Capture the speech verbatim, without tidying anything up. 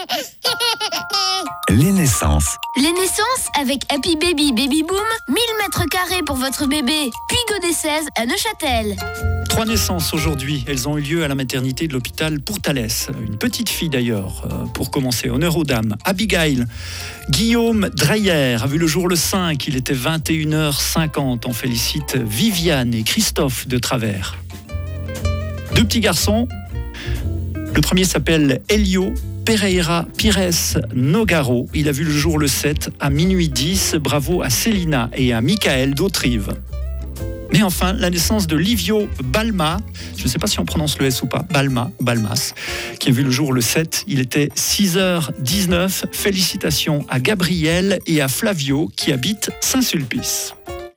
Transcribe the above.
Les naissances. Les naissances avec Happy Baby Baby Boom, mille mètres carrés pour votre bébé. Puis Godet seize à Neuchâtel. Trois naissances aujourd'hui. Elles ont eu lieu à la maternité de l'hôpital Pourtalès. Une petite fille d'ailleurs. Pour commencer, honneur aux dames. Abigail. Guillaume Dreyer a vu le jour le cinq. Il était vingt et une heures cinquante. On félicite Viviane et Christophe de Travers. Deux petits garçons. Le premier s'appelle Elio Pereira Pires Nogaro. Il a vu le jour le sept à minuit dix. Bravo à Célina et à Michael d'Autrive. Mais enfin, la naissance de Livio Balma, je ne sais pas si on prononce le S ou pas, Balma ou Balmas, qui a vu le jour le sept. Il était six heures dix-neuf. Félicitations à Gabriel et à Flavio qui habitent Saint-Sulpice.